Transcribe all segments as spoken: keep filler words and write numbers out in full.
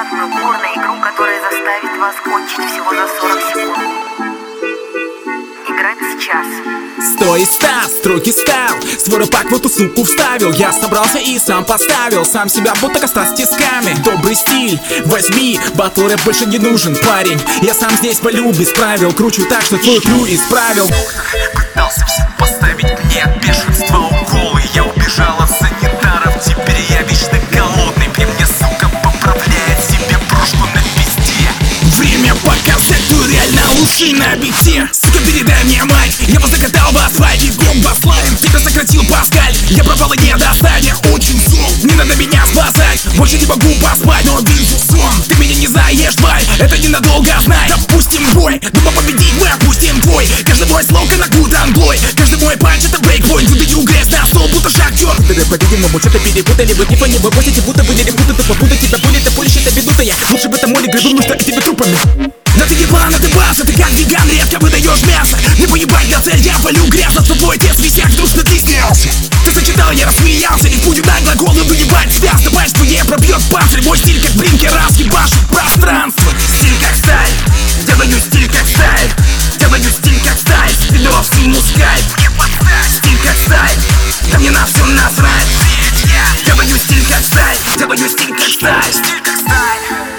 бесплатную порно-игру, которая заставит вас кончить всего за сорок секунд. Играть сейчас. Стой, став, строки стал, свой пак в эту суку вставил. Я собрался и сам поставил, сам себя будто костра с тисками. Добрый стиль, возьми, батл рэп больше не нужен, парень. Я сам здесь валю без правил, кручу так, что твою крю исправил. Пытался всем поставить мне от бешенства уколы. Я убежал от санитаров, теперь я вечно голодный. При мне, сука, поправляет себе брошку на пизде. Время показать, кто реально лучший на бите. Сука, передай мне мать, я вас закатал в асфальт. Бегом баслайн, тебя сократил Паскаль. Я пропал и не достань, я очень зол. Не надо меня спасать, больше не могу поспать. Но вижу сон, ты меня не заешь, тварь. Это ненадолго, знай. Допустим бой, думал победить, мы опустим бой. Каждый мой слог это good англой. Каждый мой панч это брейкпоинт. Выдаю грязь на стол, будто шахтер. Ты, по-видимому, что-то перепутали. Вы типа не вывозите, будто вы не репутаты. Тупо будто тебя болит, ты полишь, это бедута я. Лучше в этом море грызу, ну что к тебе трупами. Да ты ебана, ты баса, ты как веган, редко выдаешь мясо. Не поебать на цель, я валю грязно, что твой отец висяк, душно ты снялся. Ты сочетал, я рассмеялся, не будем на глаголы выебать связь. Добавь, твоей пробьет панцирь, мой стиль как блинкер, раз ебашит пространство. Стиль как сталь, делаю стиль как сталь. Делаю стиль как сталь, спидов всему скайп. Стиль как сталь, да мне на все насрать. Делаю стиль как сталь, делаю стиль как сталь. Стиль как сталь.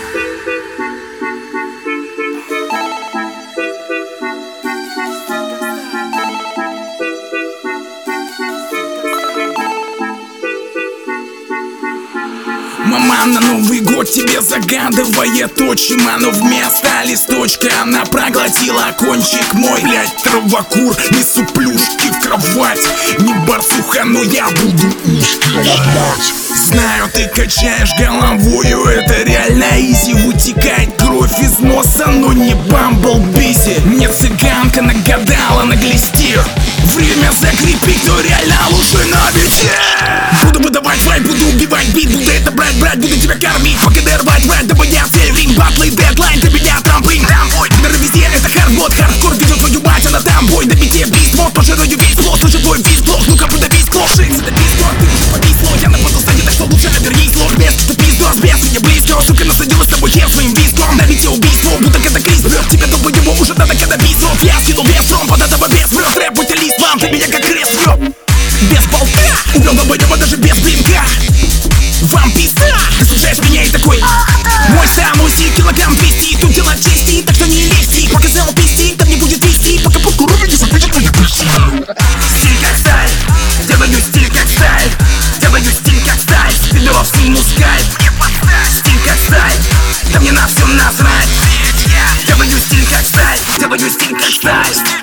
Мама на Новый год тебе загадывает отчима, но вместо листочка она проглотила кончик мой. Блять, травокур, несу плюшки в кровать. Не барсуха, но я буду ушки ломать. Знаю, ты качаешь головою, это реально изи. Вытекает кровь из носа, но не бамблбиси. Мне цыганка нагадала на глисте. Время закрепить, кто реально лучше на бите. Буду выдавать вайп, буду убивать бит. Буду это брать, брать, буду тебя кормить. ПКД рвать, вайп, дабы я цель. Ринг, батлы, дедлайн, для меня трамплин. Мир везде, это хардбот, хардкор. Видел твою мать, она там бой. На бите бист, вот, пожираю весь плод. Слышу твой виз, плох, ну-ка подавись, клош. Это пиздо, ты уже повисло. Я на подустане, так что лучше обернись, лох. Без, что пиздос, без, мне близко. Сука, насадила с тобой хер своим виском. На бите убийство, будто катаклизм. Врет тебя, думаю, его уже надо кадабить. Срок, я скинул вес, тром, под этого без. Врет, рэп, будь лист, вам, ты меня как крест, врет. Без полка, убил долбоеба даже без блинка. Вам пизда, ты слушаешь меня и такой: мой самый сик, килограмм двести. Тут дело чести, так что не лезьте. Показал пизди, там не будет вести. Пока прокурор не запишет меня пизди. Стиль как сталь, делаю стиль как сталь. Делаю стиль как сталь, спидов всему скайп. Стиль как сталь, да мне на все насрать. Делаю стиль как сталь, делаю стиль как сталь.